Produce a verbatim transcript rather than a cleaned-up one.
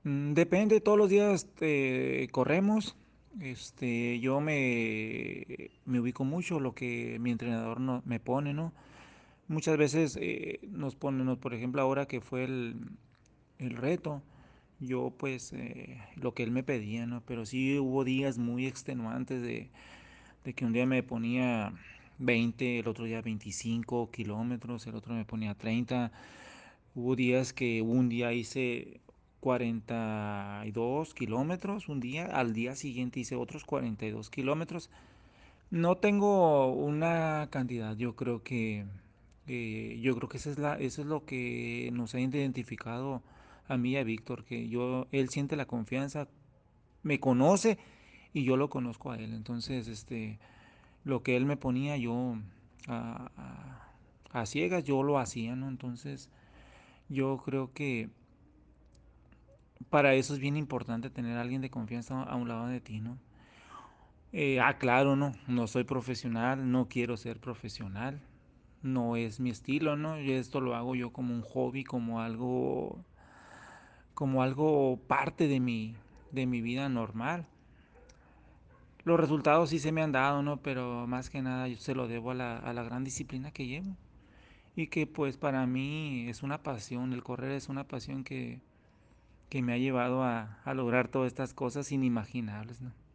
Mm, Depende, todos los días eh, corremos. Este, yo me, me ubico mucho lo que mi entrenador no, me pone, ¿no? Muchas veces eh, nos ponen, nos- por ejemplo, ahora que fue el, el reto, yo pues eh, lo que él me pedía, ¿no? Pero sí hubo días muy extenuantes de, de que un día me ponía veinte, el otro día veinticinco kilómetros, el otro me ponía treinta. Hubo días que un día hice cuarenta y dos kilómetros, un día, al día siguiente hice otros cuarenta y dos kilómetros. No tengo una cantidad, yo creo que eh, yo creo que esa es la, eso es lo que nos ha identificado a mí y a Víctor, que yo, él siente la confianza, me conoce y yo lo conozco a él. Entonces, este, lo que él me ponía yo a, a, a ciegas, yo lo hacía, ¿no? Entonces, yo creo que para eso es bien importante tener a alguien de confianza a un lado de ti, ¿no? Eh, ah, claro, no, no soy profesional, no quiero ser profesional, no es mi estilo, ¿no? Y esto lo hago yo como un hobby, como algo, como algo parte de mi, de mi vida normal. Los resultados sí se me han dado, ¿no? Pero más que nada yo se lo debo a la, a la gran disciplina que llevo. Y que pues para mí es una pasión, el correr es una pasión que, que me ha llevado a, a lograr todas estas cosas inimaginables, ¿no?